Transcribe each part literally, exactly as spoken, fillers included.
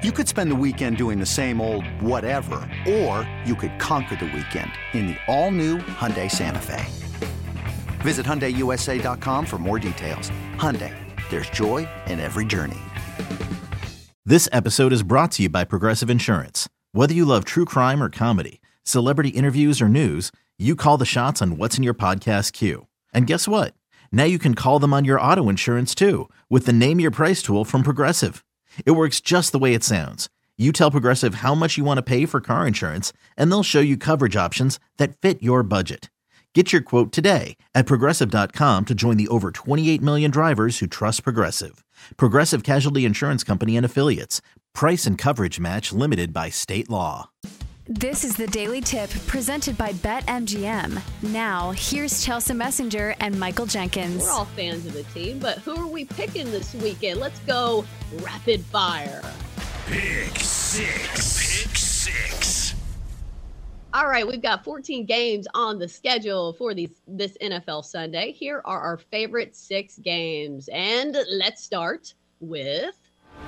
You could spend the weekend doing the same old whatever, or you could conquer the weekend in the all-new Hyundai Santa Fe. Visit Hyundai U S A dot com for more details. Hyundai, there's joy in every journey. This episode is brought to you by Progressive Insurance. Whether you love true crime or comedy, celebrity interviews or news, you call the shots on what's in your podcast queue. And guess what? Now you can call them on your auto insurance too with the Name Your Price tool from Progressive. It works just the way it sounds. You tell Progressive how much you want to pay for car insurance, and they'll show you coverage options that fit your budget. Get your quote today at Progressive dot com to join the over twenty-eight million drivers who trust Progressive. Progressive Casualty Insurance Company and Affiliates. Price and coverage match limited by state law. This is the Daily Tip presented by BetMGM. Now, here's Chelsea Messenger and Michael Jenkins. We're all fans of the team, but who are we picking this weekend? Let's go rapid fire. Pick six. Pick six. All right, we've got fourteen games on the schedule for these this N F L Sunday. Here are our favorite six games. And let's start with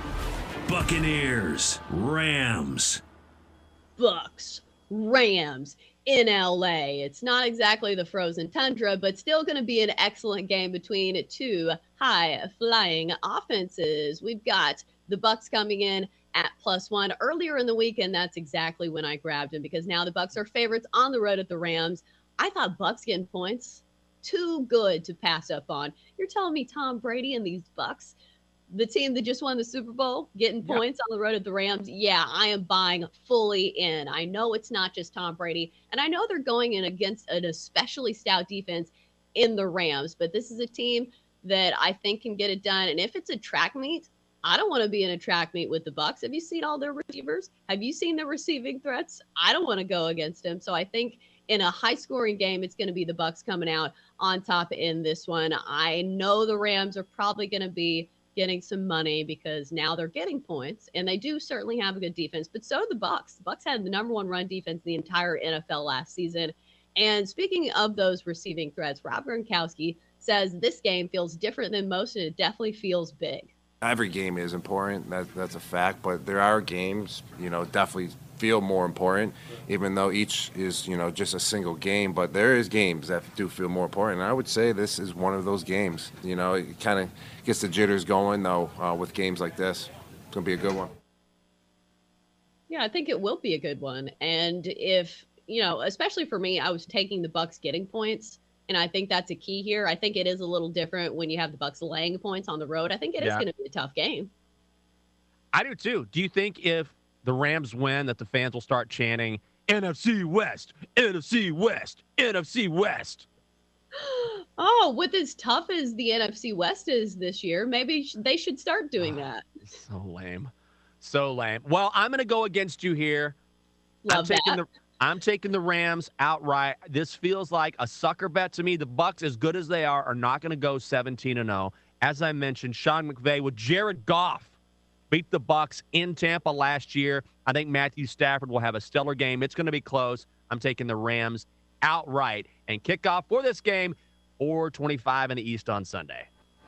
Buccaneers, Rams. Bucks, Rams in L A. It's not exactly the frozen tundra, but still going to be an excellent game between two high-flying offenses. We've got the Bucks coming in at plus one. Earlier in the weekend, that's exactly when I grabbed him because now the Bucks are favorites on the road at the Rams. I thought Bucks getting points, too good to pass up on. You're telling me Tom Brady and these Bucks, the team that just won the Super Bowl, getting points yeah. on the road at the Rams? Yeah, I am buying fully in. I know it's not just Tom Brady, and I know they're going in against an especially stout defense in the Rams, but this is a team that I think can get it done. And if it's a track meet, I don't want to be in a track meet with the Bucks. Have you seen all their receivers? Have you seen their receiving threats? I don't want to go against them. So I think in a high-scoring game, it's going to be the Bucks coming out on top in this one. I know the Rams are probably going to be getting some money because now they're getting points, and they do certainly have a good defense, but so do the Bucks. The Bucks had the number one run defense in the entire N F L last season. And speaking of those receiving threats, Rob Gronkowski says this game feels different than most, and it definitely feels big. Every game is important, that, that's a fact, but there are games, you know, definitely feel more important, even though each is, you know, just a single game, but there is games that do feel more important. And I would say this is one of those games. You know, it kind of gets the jitters going, though, uh, with games like this. It's going to be a good one. Yeah, I think it will be a good one. And if, you know, especially for me, I was taking the Bucks getting points. And I think that's a key here. I think it is a little different when you have the Bucks laying points on the road. I think it yeah. is going to be a tough game. I do too. Do you think if the Rams win that the fans will start chanting N F C West, N F C West, N F C West? Oh, with as tough as the N F C West is this year, maybe they should start doing that. So lame. So lame. Well, I'm going to go against you here. Love I'm taking that. the I'm taking the Rams outright. This feels like a sucker bet to me. The Bucks, as good as they are, are not going to go seventeen and oh. As I mentioned, Sean McVay with Jared Goff beat the Bucks in Tampa last year. I think Matthew Stafford will have a stellar game. It's going to be close. I'm taking the Rams outright. And kickoff for this game, four twenty-five in the East on Sunday.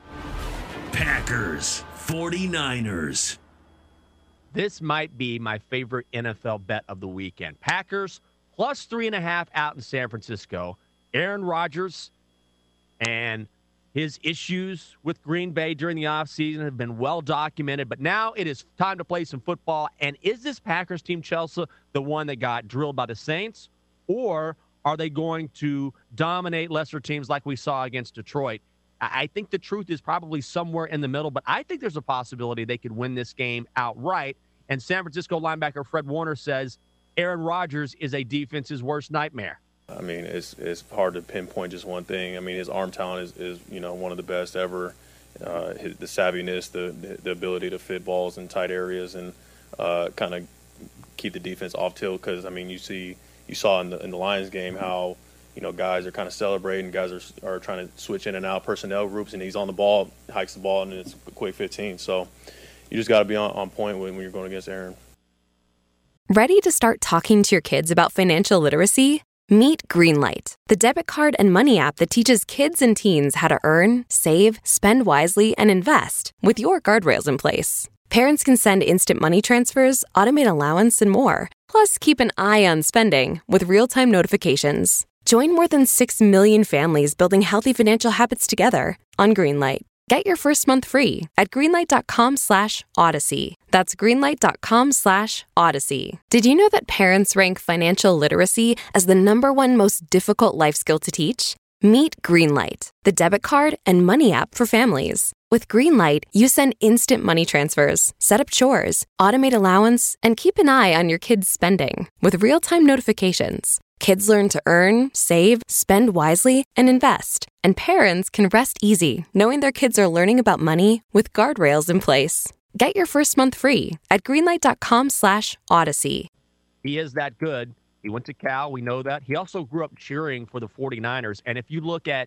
Packers, forty-niners. This might be my favorite N F L bet of the weekend. Packers plus three and a half out in San Francisco. Aaron Rodgers and his issues with Green Bay during the offseason have been well documented, but now it is time to play some football. And is this Packers team, Chelsea, the one that got drilled by the Saints, or are they going to dominate lesser teams like we saw against Detroit? I think the truth is probably somewhere in the middle, but I think there's a possibility they could win this game outright. And San Francisco linebacker Fred Warner says Aaron Rodgers is a defense's worst nightmare. I mean, it's it's hard to pinpoint just one thing. I mean, his arm talent is, is you know, one of the best ever. Uh, his, the savviness, the the ability to fit balls in tight areas and uh, kind of keep the defense off tilt. Because I mean, you see, you saw in the in the Lions game how, you know, guys are kind of celebrating, guys are are trying to switch in and out personnel groups, and he's on the ball, hikes the ball, and it's a quick fifteen. So you just got to be on, on point when, when you're going against Aaron. Ready to start talking to your kids about financial literacy? Meet Greenlight, the debit card and money app that teaches kids and teens how to earn, save, spend wisely, and invest with your guardrails in place. Parents can send instant money transfers, automate allowance, and more. Plus, keep an eye on spending with real-time notifications. Join more than six million families building healthy financial habits together on Greenlight. Get your first month free at greenlight.com slash odyssey. That's greenlight.com slash odyssey. Did you know that parents rank financial literacy as the number one most difficult life skill to teach? Meet Greenlight, the debit card and money app for families. With Greenlight, you send instant money transfers, set up chores, automate allowance, and keep an eye on your kids' spending with real-time notifications. Kids learn to earn, save, spend wisely, and invest. And parents can rest easy knowing their kids are learning about money with guardrails in place. Get your first month free at greenlight.com slash odyssey. He is that good. He went to Cal. We know that. He also grew up cheering for the forty-niners. And if you look at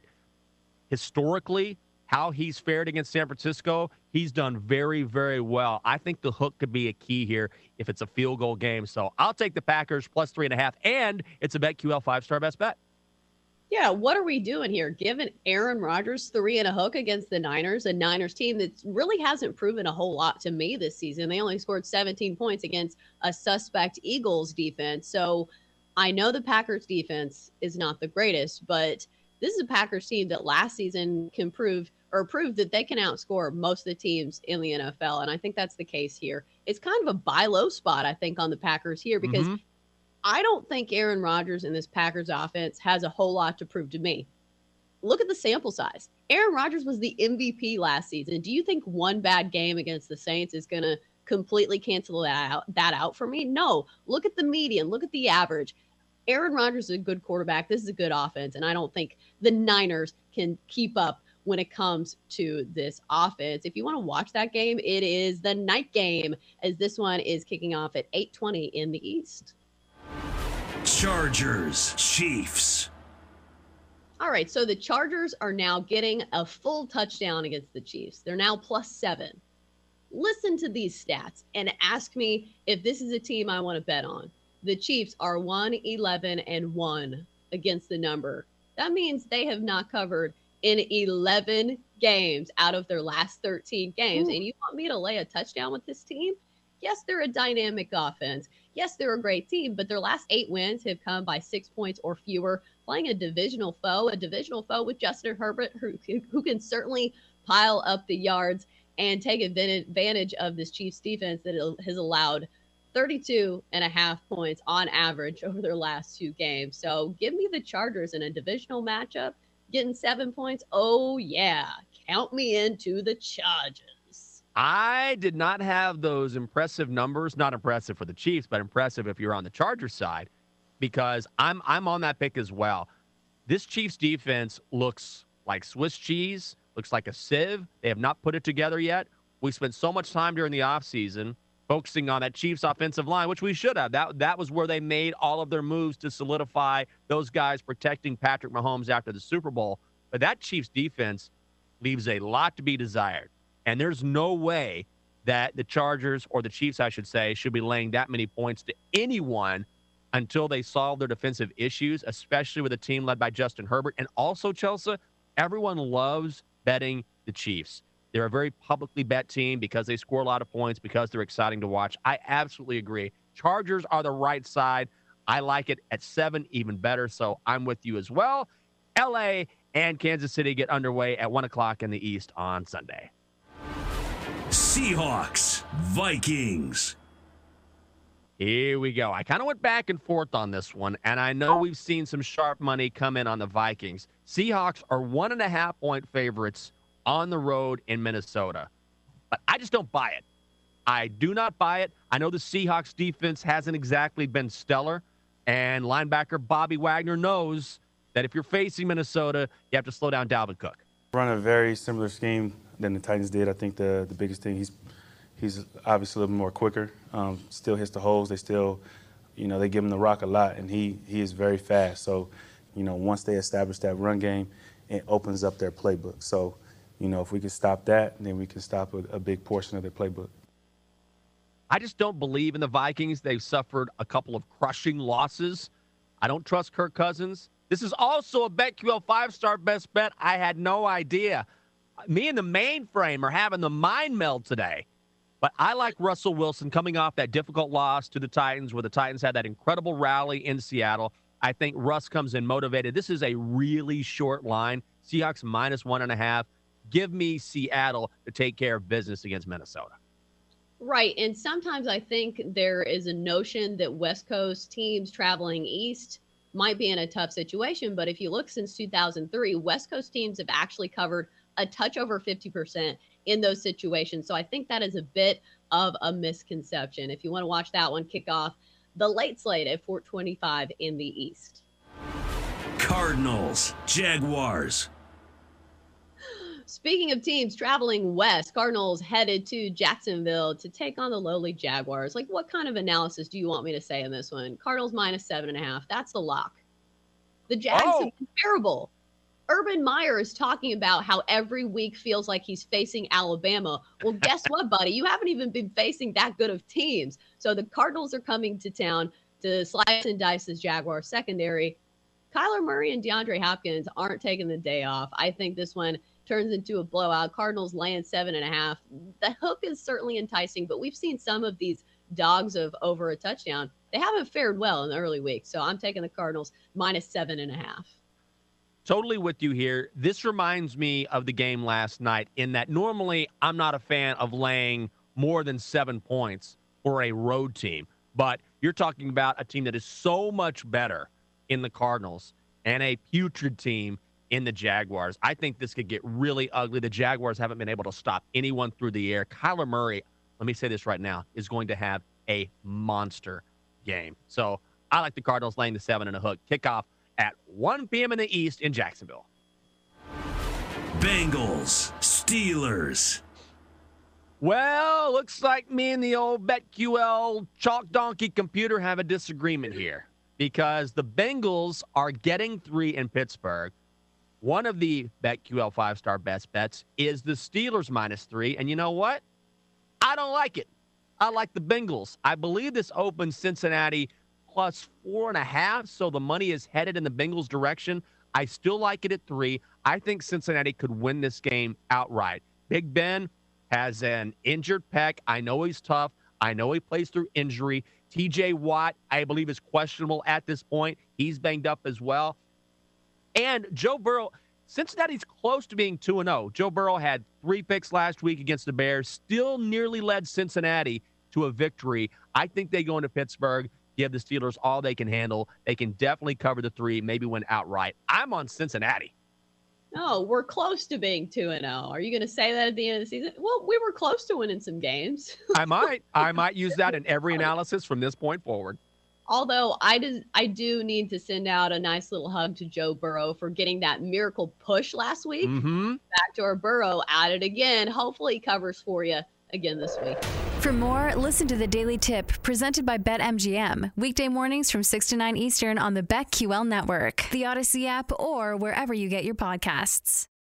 historically how he's fared against San Francisco, he's done very, very well. I think the hook could be a key here if it's a field goal game. So I'll take the Packers plus three and a half, and it's a BetQL five-star best bet. Yeah, what are we doing here? Giving Aaron Rodgers three and a hook against the Niners, a Niners team that really hasn't proven a whole lot to me this season. They only scored seventeen points against a suspect Eagles defense. So I know the Packers defense is not the greatest, but this is a Packers team that last season can prove or prove that they can outscore most of the teams in the N F L. And I think that's the case here. It's kind of a buy low spot, I think, on the Packers here, because mm-hmm. I don't think Aaron Rodgers in this Packers offense has a whole lot to prove to me. Look at the sample size. Aaron Rodgers was the M V P last season. Do you think one bad game against the Saints is going to completely cancel that out, that out for me? No. Look at the median. Look at the average. Aaron Rodgers is a good quarterback. This is a good offense, and I don't think the Niners can keep up when it comes to this offense. If you want to watch that game, it is the night game, as this one is kicking off at eight twenty in the East. Chargers, Chiefs. All right, so the Chargers are now getting a full touchdown against the Chiefs. They're now plus seven. Listen to these stats and ask me if this is a team I want to bet on. The Chiefs are one eleven and one against the number. That means they have not covered in eleven games out of their last thirteen games. Ooh. And you want me to lay a touchdown with this team? Yes, they're a dynamic offense. Yes, they're a great team, but their last eight wins have come by six points or fewer, playing a divisional foe, a divisional foe with Justin Herbert, who, who can certainly pile up the yards and take advantage of this Chiefs defense that has allowed thirty-two and a half points on average over their last two games. So give me the Chargers in a divisional matchup, getting seven points. Oh, yeah. Count me into the Chargers. I did not have those impressive numbers. Not impressive for the Chiefs, but impressive if you're on the Chargers side, because I'm I'm on that pick as well. This Chiefs defense looks like Swiss cheese, looks like a sieve. They have not put it together yet. We spent so much time during the offseason focusing on that Chiefs offensive line, which we should have. That that was where they made all of their moves to solidify those guys protecting Patrick Mahomes after the Super Bowl. But that Chiefs defense leaves a lot to be desired. And there's no way that the Chargers, or the Chiefs, I should say, should be laying that many points to anyone until they solve their defensive issues, especially with a team led by Justin Herbert. And also, Chelsea, everyone loves betting the Chiefs. They're a very publicly bet team because they score a lot of points, because they're exciting to watch. I absolutely agree. Chargers are the right side. I like it at seven, even better, so I'm with you as well. L A and Kansas City get underway at one o'clock in the East on Sunday. Seahawks, Vikings. Here we go. I kind of went back and forth on this one, and I know we've seen some sharp money come in on the Vikings. Seahawks are one and a half point favorites on the road in Minnesota. But I just don't buy it. I do not buy it. I know the Seahawks defense hasn't exactly been stellar, and linebacker Bobby Wagner knows that if you're facing Minnesota, you have to slow down Dalvin Cook. Run a very similar scheme than the Titans did. I think the, the biggest thing, he's he's obviously a little bit more quicker, um, still hits the holes. They still, you know, they give him the rock a lot, and he, he is very fast. So, you know, once they establish that run game, it opens up their playbook. So, you know, if we can stop that, then we can stop a, a big portion of their playbook. I just don't believe in the Vikings. They've suffered a couple of crushing losses. I don't trust Kirk Cousins. This is also a BetQL five-star best bet. I had no idea. Me and the mainframe are having the mind meld today. But I like Russell Wilson coming off that difficult loss to the Titans, where the Titans had that incredible rally in Seattle. I think Russ comes in motivated. This is a really short line. Seahawks minus one and a half. Give me Seattle to take care of business against Minnesota. Right. And sometimes I think there is a notion that West Coast teams traveling east might be in a tough situation. But if you look since two thousand three, West Coast teams have actually covered a touch over fifty percent in those situations. So I think that is a bit of a misconception. If you want to watch that one kick off the late slate at four twenty-five in the East. Cardinals, Jaguars. Speaking of teams traveling west, Cardinals headed to Jacksonville to take on the lowly Jaguars. Like, what kind of analysis do you want me to say in this one? Cardinals minus seven and a half. That's the lock. The Jags Oh. have been terrible. Urban Meyer is talking about how every week feels like he's facing Alabama. Well, guess what, buddy? You haven't even been facing that good of teams. So the Cardinals are coming to town to slice and dice this Jaguar secondary. Kyler Murray and DeAndre Hopkins aren't taking the day off. I think this one turns into a blowout. Cardinals laying seven and a half. The hook is certainly enticing, but we've seen some of these dogs of over a touchdown. They haven't fared well in the early weeks. So I'm taking the Cardinals minus seven and a half. Totally with you here. This reminds me of the game last night in that normally I'm not a fan of laying more than seven points for a road team. But you're talking about a team that is so much better in the Cardinals and a putrid team in the Jaguars. I think this could get really ugly. The Jaguars haven't been able to stop anyone through the air. Kyler Murray, let me say this right now, is going to have a monster game. So I like the Cardinals laying the seven and a hook. Kickoff at one p.m. in the East in Jacksonville. Bengals, Steelers. Well, looks like me and the old BetQL Chalk Donkey computer have a disagreement here because the Bengals are getting three in Pittsburgh. One of the BetQL five-star best bets is the Steelers minus three. And you know what? I don't like it. I like the Bengals. I believe this opens Cincinnati plus four and a half, so the money is headed in the Bengals' direction. I still like it at three. I think Cincinnati could win this game outright. Big Ben has an injured pec. I know he's tough. I know he plays through injury. T J Watt, I believe, is questionable at this point. He's banged up as well. And Joe Burrow, Cincinnati's close to being two and oh. Joe Burrow had three picks last week against the Bears, still nearly led Cincinnati to a victory. I think they go into Pittsburgh, give the Steelers all they can handle. They can definitely cover the three, maybe win outright. I'm on Cincinnati. No, we're close to being two and oh. Are you going to say that at the end of the season? Well, we were close to winning some games. I might. I might use that in every analysis from this point forward. Although I do, I do need to send out a nice little hug to Joe Burrow for getting that miracle push last week. Mm-hmm. Back to our Burrow at it again. Hopefully he covers for you again this week. For more, listen to the Daily Tip presented by BetMGM. Weekday mornings from six to nine Eastern on the BetQL network, the Odyssey app, or wherever you get your podcasts.